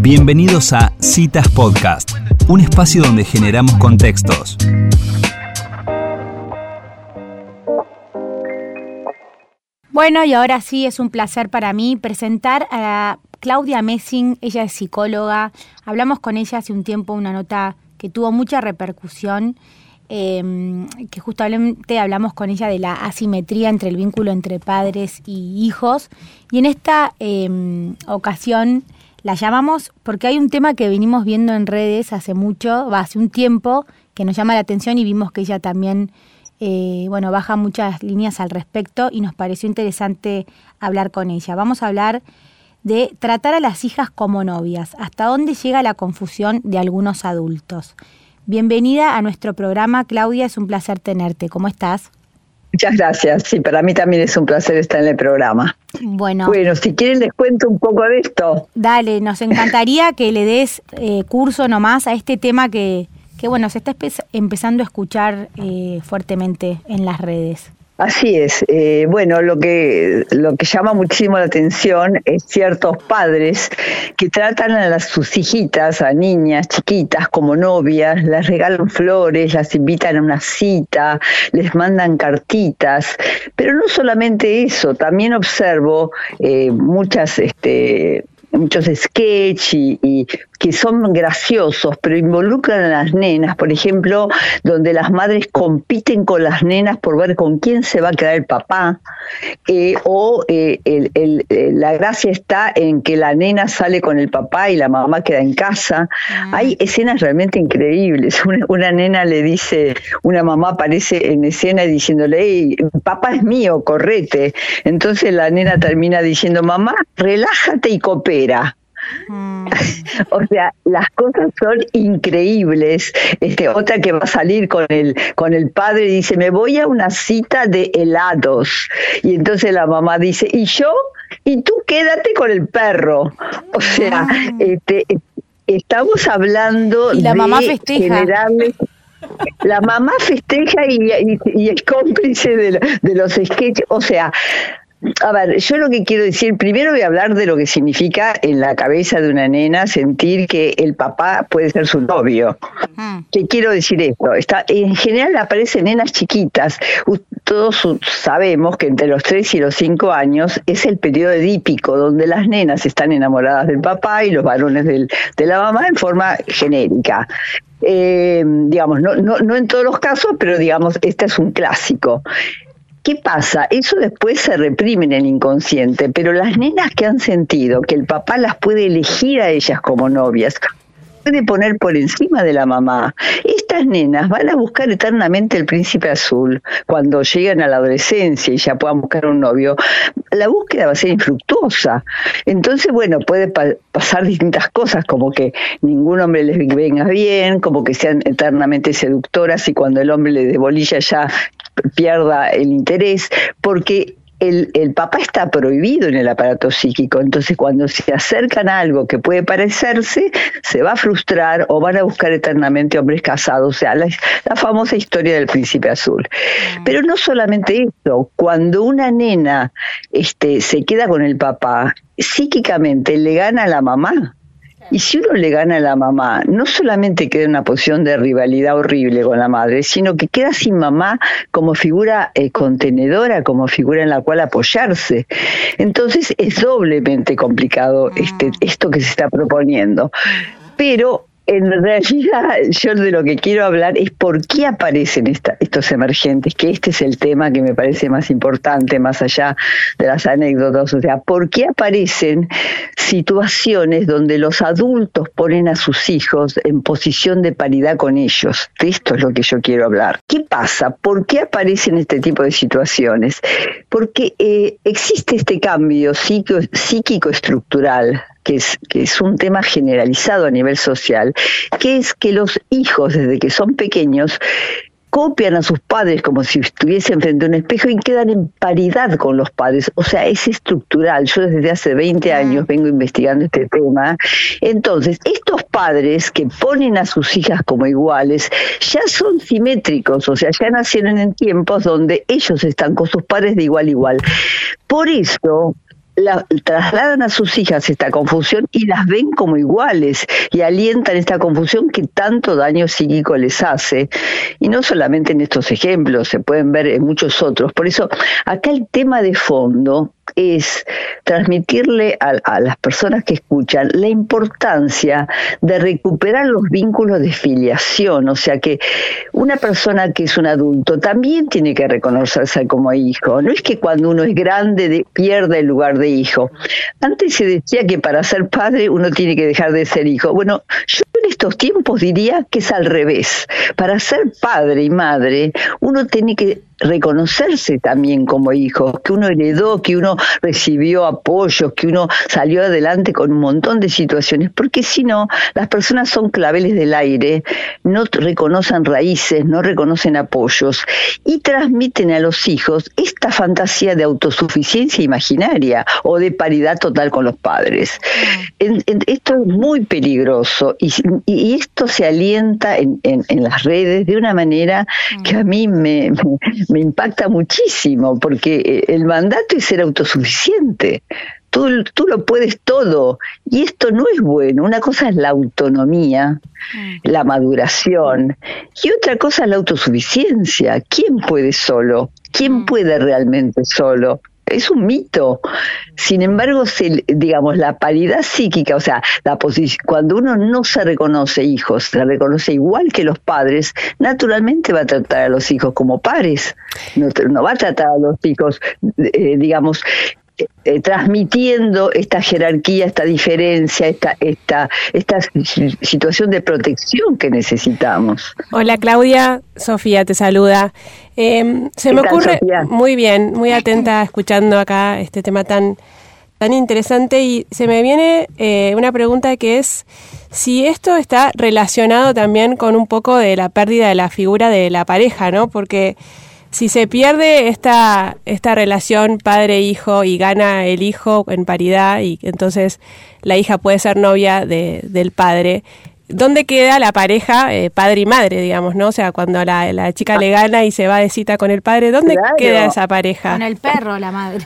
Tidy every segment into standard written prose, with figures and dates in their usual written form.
Bienvenidos a Citas Podcast, un espacio donde generamos contextos. Bueno, y ahora sí es un placer para mí presentar a Claudia Messing. Ella es psicóloga. Hablamos con ella hace un tiempo, una nota que tuvo mucha repercusión, que justamente hablamos con ella de la asimetría entre el vínculo entre padres y hijos. Y en esta ocasión la llamamos porque hay un tema que venimos viendo en redes hace un tiempo, que nos llama la atención y vimos que ella también baja muchas líneas al respecto y nos pareció interesante hablar con ella. Vamos a hablar de tratar a las hijas como novias, hasta dónde llega la confusión de algunos adultos. Bienvenida a nuestro programa, Claudia, es un placer tenerte. ¿Cómo estás? Muchas gracias, sí, para mí también es un placer estar en el programa. Bueno, si quieren les cuento un poco de esto. Dale, nos encantaría que le des curso nomás a este tema que se está empezando a escuchar fuertemente en las redes. Así es. Lo que llama muchísimo la atención es ciertos padres que tratan a sus hijitas, a niñas chiquitas como novias, les regalan flores, las invitan a una cita, les mandan cartitas, pero no solamente eso, también observo muchos sketch y que son graciosos, pero involucran a las nenas, por ejemplo, donde las madres compiten con las nenas por ver con quién se va a quedar el papá, la gracia está en que la nena sale con el papá y la mamá queda en casa. Hay escenas realmente increíbles. Una nena le dice, una mamá aparece en escena diciéndole, hey, papá es mío, correte. Entonces la nena termina diciendo, mamá, relájate y coopera. O sea, las cosas son increíbles. Otra que va a salir con el padre dice, me voy a una cita de helados. Y entonces la mamá dice, ¿y yo? Y tú quédate con el perro. O sea, estamos hablando y la mamá festeja. La mamá festeja y es cómplice de los sketches. O sea, a ver, yo lo que quiero decir, primero voy a hablar de lo que significa en la cabeza de una nena sentir que el papá puede ser su novio. ¿Qué quiero decir esto? En general aparecen nenas chiquitas. Todos sabemos que entre los 3 y los 5 años es el periodo edípico, donde las nenas están enamoradas del papá y los varones de la mamá en forma genérica. No en todos los casos, pero este es un clásico. ¿Qué pasa? Eso después se reprime en el inconsciente, pero las nenas que han sentido que el papá las puede elegir a ellas como novias, puede poner por encima de la mamá, estas nenas van a buscar eternamente el príncipe azul. Cuando llegan a la adolescencia y ya puedan buscar un novio, la búsqueda va a ser infructuosa. Entonces, puede pasar distintas cosas, como que ningún hombre les venga bien, como que sean eternamente seductoras y cuando el hombre le dé bolilla ya pierda el interés, porque el papá está prohibido en el aparato psíquico. Entonces cuando se acercan a algo que puede parecerse, se va a frustrar o van a buscar eternamente hombres casados. O sea, la famosa historia del príncipe azul. Pero no solamente eso, cuando una nena se queda con el papá, psíquicamente le gana a la mamá. Y si uno le gana a la mamá, no solamente queda en una posición de rivalidad horrible con la madre, sino que queda sin mamá como figura contenedora, como figura en la cual apoyarse. Entonces es doblemente complicado esto que se está proponiendo. Pero en realidad yo de lo que quiero hablar es por qué aparecen estos emergentes, que este es el tema que me parece más importante, más allá de las anécdotas. O sea, por qué aparecen situaciones donde los adultos ponen a sus hijos en posición de paridad con ellos. De esto es lo que yo quiero hablar. ¿Qué pasa? ¿Por qué aparecen este tipo de situaciones? Porque existe este cambio psíquico estructural, que es un tema generalizado a nivel social, que es que los hijos, desde que son pequeños, copian a sus padres como si estuviesen frente a un espejo y quedan en paridad con los padres. O sea, es estructural. Yo desde hace 20 años vengo investigando este tema. Entonces, estos padres que ponen a sus hijas como iguales ya son simétricos, o sea, ya nacieron en tiempos donde ellos están con sus padres de igual a igual. Por eso trasladan a sus hijas esta confusión y las ven como iguales y alientan esta confusión que tanto daño psíquico les hace. Y no solamente en estos ejemplos, se pueden ver en muchos otros. Por eso, acá el tema de fondo es transmitirle a las personas que escuchan la importancia de recuperar los vínculos de filiación, o sea que una persona que es un adulto también tiene que reconocerse como hijo, no es que cuando uno es grande pierde el lugar de hijo. Antes se decía que para ser padre uno tiene que dejar de ser hijo. Bueno, yo en estos tiempos diría que es al revés. Para ser padre y madre uno tiene que reconocerse también como hijo, que uno heredó, que uno recibió apoyos, que uno salió adelante con un montón de situaciones, porque si no, las personas son claveles del aire, no reconocen raíces, no reconocen apoyos y transmiten a los hijos esta fantasía de autosuficiencia imaginaria o de paridad total con los padres. Esto es muy peligroso y esto se alienta en las redes de una manera que a mí me impacta muchísimo, porque el mandato es ser autosuficiente. Tú lo puedes todo, y esto no es bueno. Una cosa es la autonomía, la maduración, y otra cosa es la autosuficiencia. ¿Quién puede solo? ¿Quién puede realmente solo? Es un mito. Sin embargo, digamos, la paridad psíquica, o sea, cuando uno no se reconoce hijos, se reconoce igual que los padres, naturalmente va a tratar a los hijos como pares. No va a tratar a los hijos, digamos, transmitiendo esta jerarquía, esta diferencia, esta situación de protección que necesitamos. Hola Claudia, Sofía te saluda. Se me ocurre, Sofía? Muy bien, muy atenta escuchando acá este tema tan interesante, y se me viene una pregunta que es si esto está relacionado también con un poco de la pérdida de la figura de la pareja, ¿no? Porque si se pierde esta relación padre-hijo y gana el hijo en paridad y entonces la hija puede ser novia del padre, ¿dónde queda la pareja padre y madre, digamos, no? O sea, cuando la chica le gana y se va de cita con el padre, ¿dónde queda esa pareja? Con el perro, la madre.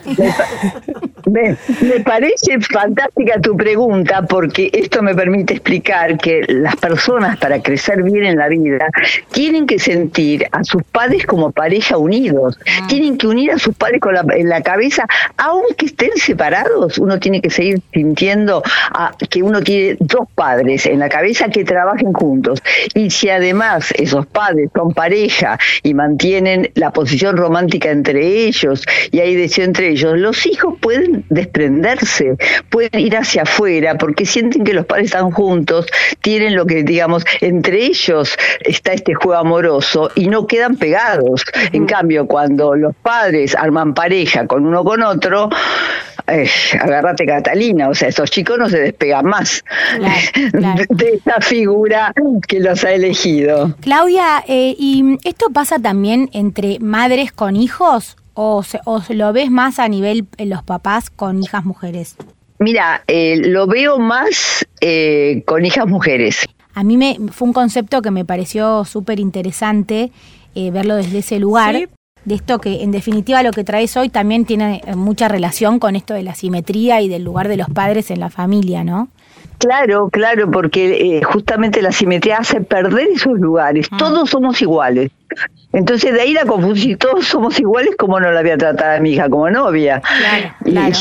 Me parece fantástica tu pregunta, porque esto me permite explicar que las personas, para crecer bien en la vida, tienen que sentir a sus padres como pareja unidos. Tienen que unir a sus padres en la cabeza, aunque estén separados. Uno tiene que seguir sintiendo que uno tiene dos padres en la cabeza que trabajen juntos. Y si además esos padres son pareja y mantienen la posición romántica entre ellos y hay deseo entre ellos, los hijos pueden desprenderse, pueden ir hacia afuera porque sienten que los padres están juntos, tienen lo que, digamos, entre ellos está este juego amoroso y no quedan pegados. En cambio, cuando los padres arman pareja con uno con otro, agárrate Catalina, o sea, esos chicos no se despegan más claro. de esa figura que los ha elegido. Claudia, ¿y esto pasa también entre madres con hijos o lo ves más a nivel los papás con hijas mujeres? Mira, lo veo más con hijas mujeres. A mí fue un concepto que me pareció súper interesante verlo desde ese lugar. Sí. De esto que en definitiva lo que traes hoy también tiene mucha relación con esto de la simetría y del lugar de los padres en la familia, ¿no? Claro, porque justamente la simetría hace perder esos lugares. Todos somos iguales. Entonces de ahí la confusión, todos somos iguales, como no la voy a tratar a mi hija como novia. Claro.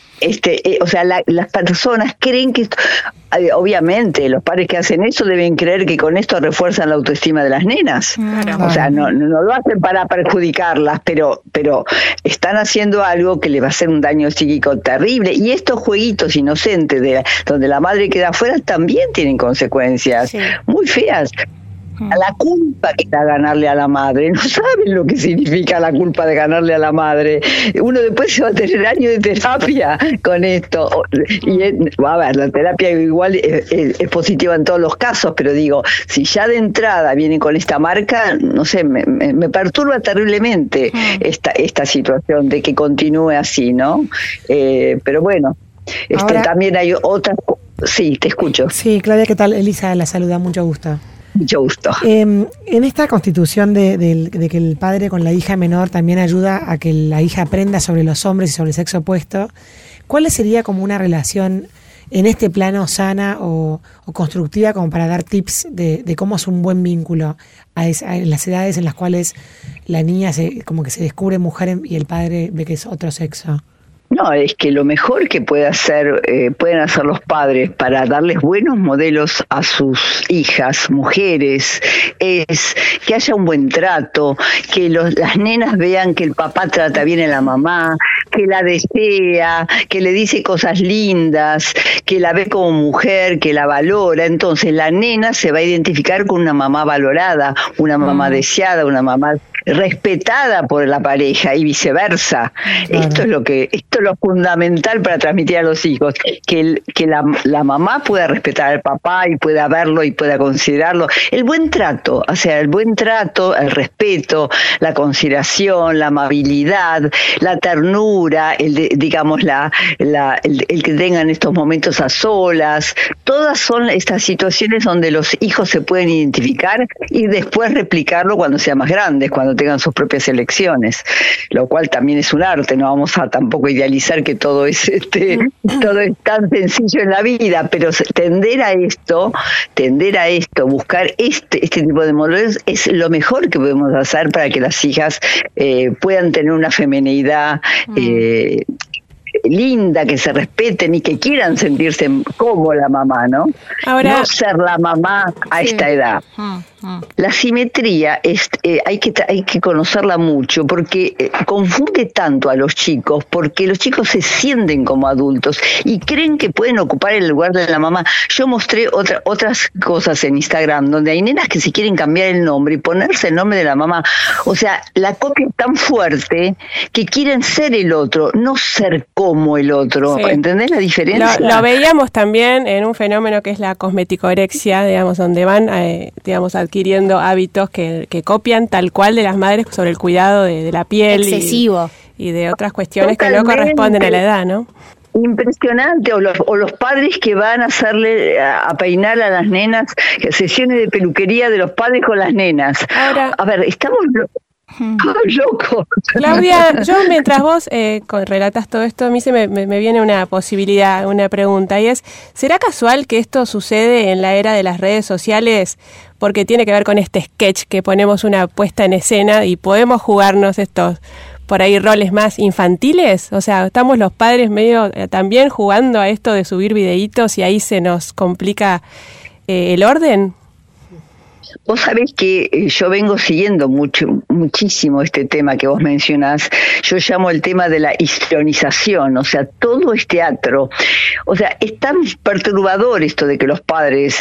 O sea, las personas creen que obviamente los padres que hacen eso deben creer que con esto refuerzan la autoestima de las nenas. Claro. O sea, no lo hacen para perjudicarlas, pero están haciendo algo que le va a hacer un daño psíquico terrible. Y estos jueguitos inocentes donde la madre queda afuera también tienen consecuencias muy feas. A la culpa que da ganarle a la madre. No saben lo que significa la culpa de ganarle a la madre. Uno después se va a tener años de terapia con esto. Y a ver, la terapia igual es positiva en todos los casos, pero digo, si ya de entrada vienen con esta marca, no sé, me perturba terriblemente esta situación de que continúe así, ¿no? Pero bueno, ahora, también hay otras. Sí, te escucho. Sí, Claudia, ¿qué tal? Elisa la saluda, mucho gusto. Mucho gusto. En esta constitución de que el padre con la hija menor también ayuda a que la hija aprenda sobre los hombres y sobre el sexo opuesto, ¿cuál sería como una relación en este plano sana o constructiva como para dar tips de cómo es un buen vínculo en las edades en las cuales la niña como que se descubre mujer y el padre ve que es otro sexo? No, es que lo mejor que pueden hacer los padres para darles buenos modelos a sus hijas, mujeres, es que haya un buen trato, que las nenas vean que el papá trata bien a la mamá, que la desea, que le dice cosas lindas, que la ve como mujer, que la valora. Entonces la nena se va a identificar con una mamá valorada, una mamá deseada, una mamá respetada por la pareja y viceversa. Claro. Esto es lo fundamental para transmitir a los hijos, que la mamá pueda respetar al papá y pueda verlo y pueda considerarlo. El buen trato, o sea, el buen trato, el respeto, la consideración, la amabilidad, la ternura, el que tengan estos momentos a solas, todas son estas situaciones donde los hijos se pueden identificar y después replicarlo cuando sean más grandes, cuando tengan sus propias elecciones, lo cual también es un arte. No vamos a tampoco idealizar que todo es tan sencillo en la vida, pero tender a esto, buscar este tipo de modelos es lo mejor que podemos hacer para que las hijas puedan tener una feminidad linda, que se respeten y que quieran sentirse como la mamá, ¿no? Ahora, no ser la mamá a esta edad. La simetría hay que conocerla mucho porque confunde tanto a los chicos, porque los chicos se sienten como adultos y creen que pueden ocupar el lugar de la mamá. Yo mostré otras cosas en Instagram donde hay nenas que se quieren cambiar el nombre y ponerse el nombre de la mamá. O sea, la copia es tan fuerte que quieren ser el otro, no ser como el otro. Sí. ¿Entendés la diferencia? Lo veíamos también en un fenómeno que es la cosmeticorexia, digamos, donde van, adquiriendo hábitos que copian tal cual de las madres sobre el cuidado de la piel. Excesivo. Y de otras cuestiones que no corresponden a la edad, ¿no? Impresionante, o los padres que van a peinar a las nenas, sesiones de peluquería de los padres con las nenas. Ahora, a ver, estamos locos. Claudia, yo mientras vos relatas todo esto, a mí me viene una posibilidad, una pregunta, y es, ¿será casual que esto sucede en la era de las redes sociales? Porque tiene que ver con este sketch que ponemos una puesta en escena y podemos jugarnos estos por ahí roles más infantiles. O sea, estamos los padres medio también jugando a esto de subir videitos y ahí se nos complica el orden. Vos sabés que yo vengo siguiendo muchísimo este tema que vos mencionás. Yo llamo el tema de la histrionización, o sea, todo es teatro. O sea, es tan perturbador esto de que los padres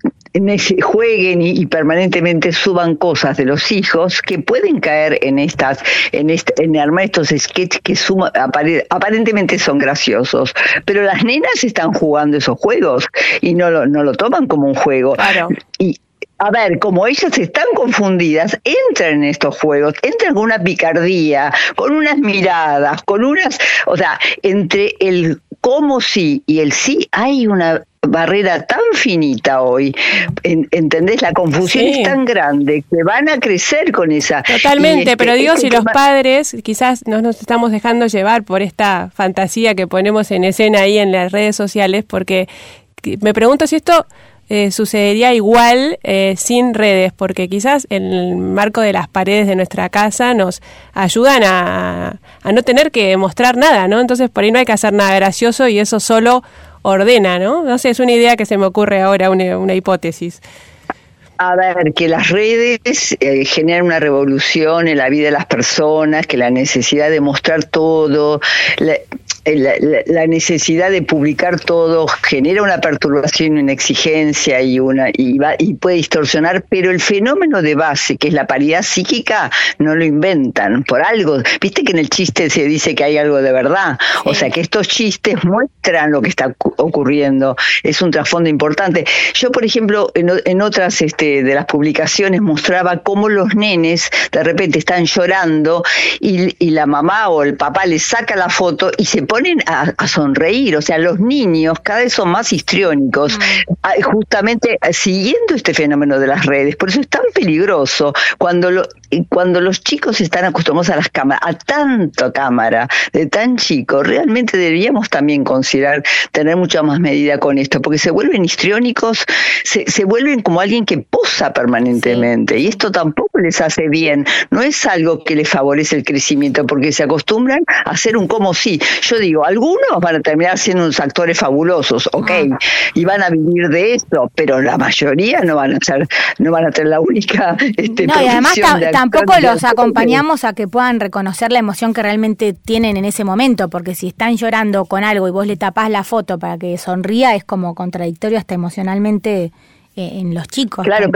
jueguen y permanentemente suban cosas de los hijos que pueden caer en armar estos sketches que aparentemente son graciosos, pero las nenas están jugando esos juegos y no lo toman como un juego. Claro. Y a ver, como ellas están confundidas, entran en estos juegos, entran con una picardía, con unas miradas, o sea, entre el cómo sí y el sí hay una barrera tan finita hoy, ¿entendés? La confusión es tan grande que van a crecer con esa. Totalmente, pero digo, si los padres quizás no nos estamos dejando llevar por esta fantasía que ponemos en escena ahí en las redes sociales, porque me pregunto si esto sucedería igual sin redes, porque quizás en el marco de las paredes de nuestra casa nos ayudan a no tener que mostrar nada, ¿no? Entonces por ahí no hay que hacer nada gracioso y eso solo ordena, ¿no? No sé, es una idea que se me ocurre ahora, una hipótesis. A ver, que las redes generan una revolución en la vida de las personas, que la necesidad de mostrar todo, la necesidad de publicar todo genera una perturbación, una exigencia y puede distorsionar, pero el fenómeno de base, que es la paridad psíquica, no lo inventan por algo. Viste que en el chiste se dice que hay algo de verdad, sí. O sea que estos chistes muestran lo que está ocurriendo, es un trasfondo importante. Yo, por ejemplo, en otras de las publicaciones mostraba cómo los nenes de repente están llorando y la mamá o el papá les saca la foto y se ponen a sonreír. O sea, los niños cada vez son más histriónicos, justamente siguiendo este fenómeno de las redes. Por eso es tan peligroso cuando los chicos están acostumbrados a las cámaras, a tanta cámara de tan chico. Realmente deberíamos también considerar tener mucha más medida con esto, porque se vuelven histriónicos, se vuelven como alguien que posa permanentemente, y esto tampoco les hace bien. No es algo que les favorece el crecimiento, porque se acostumbran a hacer un como si. Yo digo, algunos van a terminar siendo unos actores fabulosos, y van a vivir de eso, pero la mayoría no van a tener la única no, y además tampoco los acompañamos a que puedan reconocer la emoción que realmente tienen en ese momento, porque si están llorando con algo y vos le tapás la foto para que sonría, es como contradictorio hasta emocionalmente en los chicos. Claro,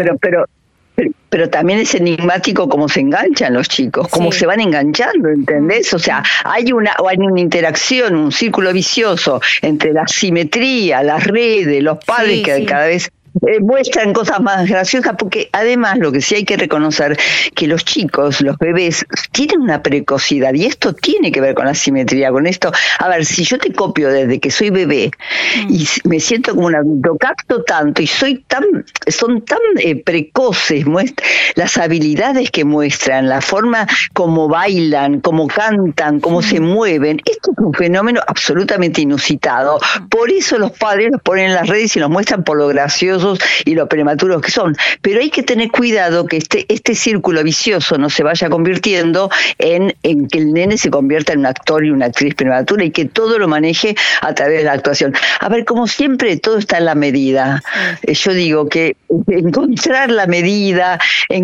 pero también es enigmático cómo se enganchan los chicos, cómo se van enganchando, ¿entendés? O sea, hay una interacción, un círculo vicioso entre la asimetría, las redes, los padres que cada vez muestran cosas más graciosas, porque además lo que sí hay que reconocer, que los chicos, los bebés, tienen una precocidad, y esto tiene que ver con la simetría, con esto. A ver, si yo te copio desde que soy bebé y me siento como un adulto, capto tanto y son tan precoces las habilidades que muestran, la forma como bailan, como cantan, cómo se mueven. Esto es un fenómeno absolutamente inusitado. Por eso los padres los ponen en las redes y los muestran por lo gracioso y lo prematuros que son, pero hay que tener cuidado que este círculo vicioso no se vaya convirtiendo en que el nene se convierta en un actor y una actriz prematura, y que todo lo maneje a través de la actuación. A ver, como siempre, todo está en la medida. Yo digo que encontrar la medida,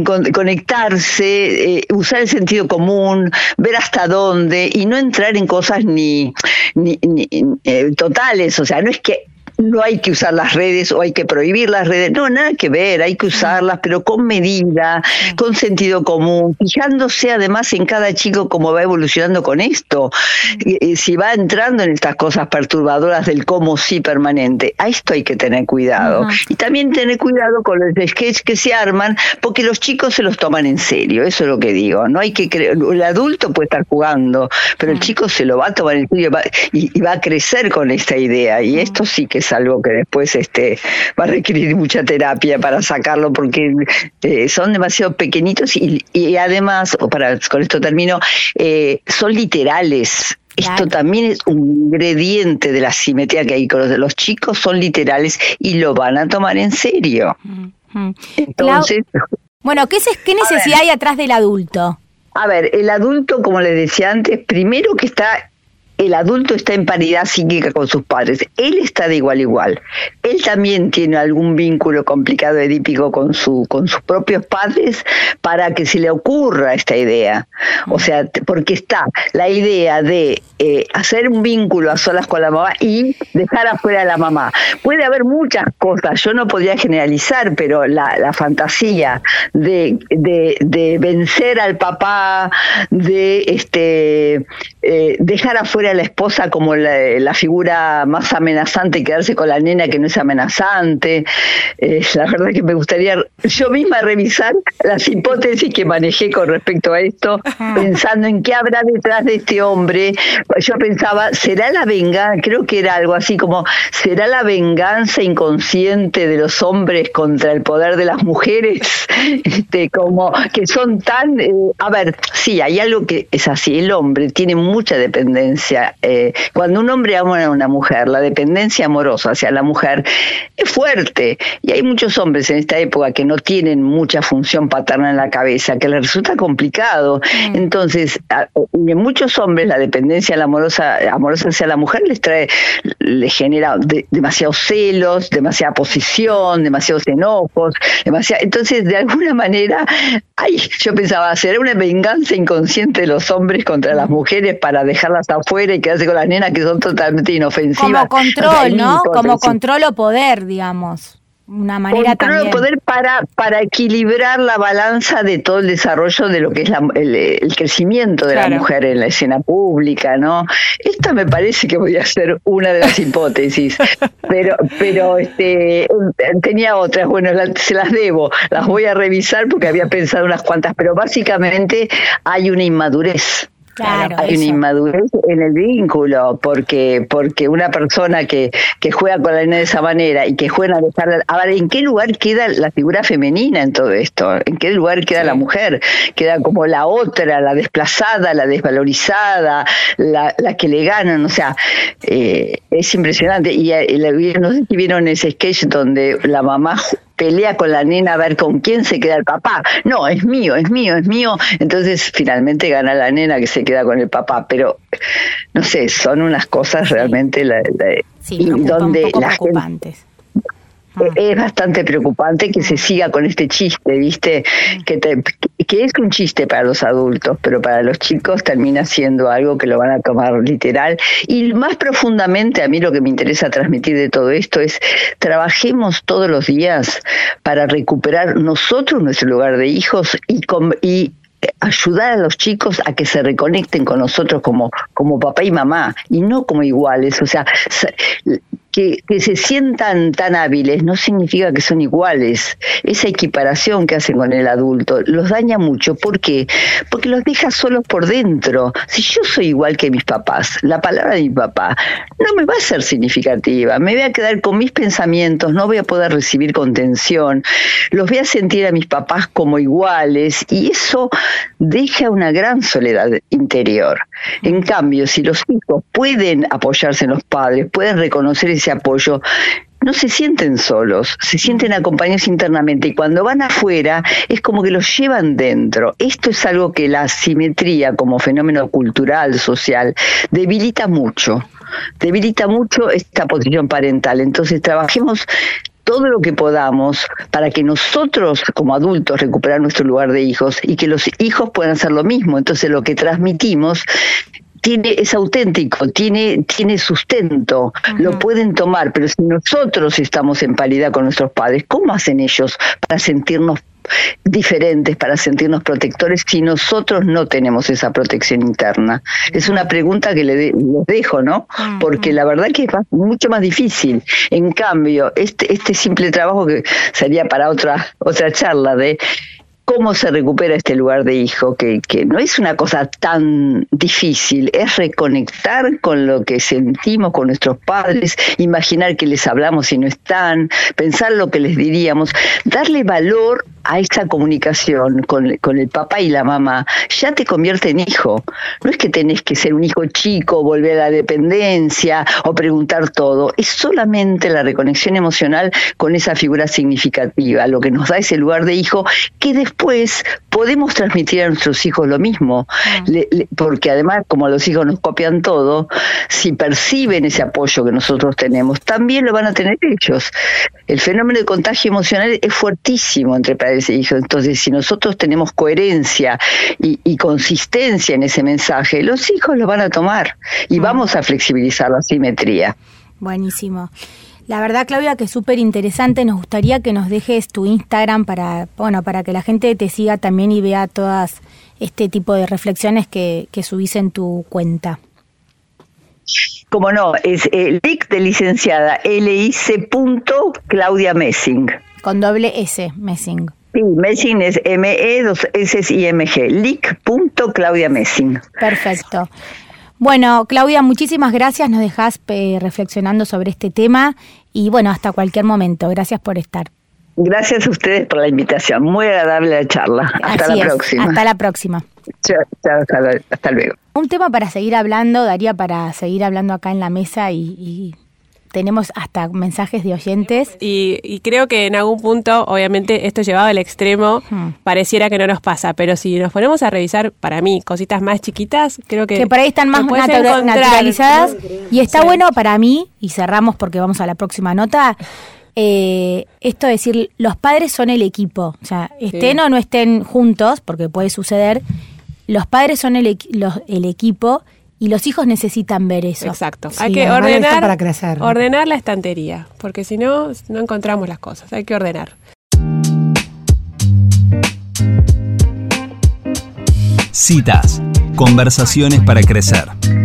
conectarse, usar el sentido común, ver hasta dónde, y no entrar en cosas ni totales. O sea, no es que no hay que usar las redes o hay que prohibir las redes, no, nada que ver, hay que usarlas, pero con medida, con sentido común, fijándose además en cada chico cómo va evolucionando con esto, si va entrando en estas cosas perturbadoras del cómo sí permanente. A esto hay que tener cuidado, y también tener cuidado con los sketches que se arman, porque los chicos se los toman en serio, eso es lo que digo. No hay que el adulto puede estar jugando, pero el chico se lo va a tomar en serio y va a crecer con esta idea, y esto sí que es algo que después va a requerir mucha terapia para sacarlo, porque son demasiado pequeñitos y además, con esto termino, son literales. Esto también es un ingrediente de la simetría que hay con los chicos, son literales y lo van a tomar en serio. Entonces, bueno, ¿qué necesidad hay atrás del adulto? A ver, el adulto, como les decía antes, primero que el adulto está en paridad psíquica con sus padres. Él está de igual a igual. Él también tiene algún vínculo complicado edípico con sus propios padres, para que se le ocurra esta idea. O sea, porque está la idea de hacer un vínculo a solas con la mamá y dejar afuera a la mamá. Puede haber muchas cosas, yo no podría generalizar, pero la fantasía de vencer al papá, de dejar afuera a la esposa como la figura más amenazante, quedarse con la nena que no es amenazante. La verdad que me gustaría yo misma revisar las hipótesis que manejé con respecto a esto, pensando en qué habrá detrás de este hombre. Yo pensaba, ¿será la venganza? Creo que era algo así como, ¿será la venganza inconsciente de los hombres contra el poder de las mujeres? Como que son tan... a ver, sí, hay algo que es así, el hombre tiene mucha dependencia. Cuando un hombre ama a una mujer, la dependencia amorosa hacia la mujer es fuerte, y hay muchos hombres en esta época que no tienen mucha función paterna en la cabeza, que les resulta complicado. Entonces, en muchos hombres la dependencia amorosa hacia la mujer les genera demasiados celos, demasiada posición, demasiados enojos, entonces de alguna manera yo pensaba, ¿será una venganza inconsciente de los hombres contra las mujeres para dejarlas afuera y quedarse con las nenas que son totalmente inofensivas? Como control, ¿no? Como control o poder, digamos. una manera también. Poder para equilibrar la balanza de todo el desarrollo de lo que es el crecimiento de la mujer en la escena pública, ¿no? Esta me parece que voy a ser una de las hipótesis, pero tenía otras, bueno, se las debo, las voy a revisar porque había pensado unas cuantas, pero básicamente hay una inmadurez. Claro, hay una inmadurez en el vínculo, porque una persona que juega con la nena de esa manera y que juega a dejarla... A ver, ¿en qué lugar queda la figura femenina en todo esto? ¿En qué lugar queda la mujer? Queda como la otra, la desplazada, la desvalorizada, la que le ganan, o sea, es impresionante. Y no sé si vieron ese sketch donde la mamá pelea con la nena a ver con quién se queda el papá. No, es mío. Entonces finalmente gana la nena que se queda con el papá, pero no sé, son unas cosas realmente donde un poco preocupantes. Es bastante preocupante que se siga con este chiste, ¿viste? Que es un chiste para los adultos, pero para los chicos termina siendo algo que lo van a tomar literal. Y más profundamente, a mí lo que me interesa transmitir de todo esto es: trabajemos todos los días para recuperar nosotros nuestro lugar de hijos y ayudar a los chicos a que se reconecten con nosotros como papá y mamá, y no como iguales. O sea, que se sientan tan hábiles no significa que son iguales. Esa equiparación que hacen con el adulto los daña mucho. ¿Por qué? Porque los deja solos por dentro. Si yo soy igual que mis papás, la palabra de mi papá no me va a ser significativa. Me voy a quedar con mis pensamientos, no voy a poder recibir contención. Los voy a sentir a mis papás como iguales, y eso deja una gran soledad interior. En cambio, si los hijos pueden apoyarse en los padres, pueden reconocer ese apoyo, no se sienten solos, se sienten acompañados internamente, y cuando van afuera es como que los llevan dentro. Esto es algo que la asimetría como fenómeno cultural, social, debilita mucho esta posición parental. Entonces trabajemos todo lo que podamos para que nosotros como adultos recuperar nuestro lugar de hijos, y que los hijos puedan hacer lo mismo. Entonces lo que transmitimos es auténtico, tiene sustento, lo pueden tomar. Pero si nosotros estamos en paridad con nuestros padres, ¿cómo hacen ellos para sentirnos diferentes, para sentirnos protectores, si nosotros no tenemos esa protección interna? Es una pregunta que les dejo, ¿no? Porque la verdad que es mucho más difícil. En cambio, este simple trabajo, que sería para otra charla, de cómo se recupera este lugar de hijo, que no es una cosa tan difícil, es reconectar con lo que sentimos con nuestros padres, imaginar que les hablamos si no están, pensar lo que les diríamos, darle valor a esa comunicación con el papá y la mamá. Ya te convierte en hijo. No es que tenés que ser un hijo chico, volver a la dependencia o preguntar todo. Es solamente la reconexión emocional con esa figura significativa, lo que nos da ese lugar de hijo, que después podemos transmitir a nuestros hijos lo mismo. Porque además, como los hijos nos copian todo, si perciben ese apoyo que nosotros tenemos, también lo van a tener ellos. El fenómeno de contagio emocional es fuertísimo entre padres e hijos. Entonces, si nosotros tenemos coherencia y consistencia en ese mensaje, los hijos lo van a tomar, y vamos a flexibilizar la simetría. Buenísimo. La verdad, Claudia, que es súper interesante. Nos gustaría que nos dejes tu Instagram para que la gente te siga también y vea todas este tipo de reflexiones que subís en tu cuenta. Como no, es LIC de licenciada, LIC. Messing. Con doble S, Messing. Sí, Messing es ME, 2 S y MG. LIC.ClaudiaMessing. Perfecto. Bueno, Claudia, muchísimas gracias. Nos dejás reflexionando sobre este tema, y bueno, hasta cualquier momento. Gracias por estar. Gracias a ustedes por la invitación. Muy agradable la charla. Hasta la próxima. Hasta la próxima. Chao, hasta luego. Un tema para seguir hablando, daría para seguir hablando acá en la mesa, y tenemos hasta mensajes de oyentes. Y creo que en algún punto, obviamente, esto llevado al extremo, pareciera que no nos pasa, pero si nos ponemos a revisar, para mí, cositas más chiquitas, creo que por ahí están más naturalizadas, y está bueno para mí, y cerramos porque vamos a la próxima nota, esto de decir, los padres son el equipo, o sea, estén o no estén juntos, porque puede suceder, los padres son el equipo, Y los hijos necesitan ver eso. Exacto. Sí, Hay que para crecer, ¿no? ordenar la estantería, porque si no, no encontramos las cosas. Hay que ordenar. Citas. Conversaciones para crecer.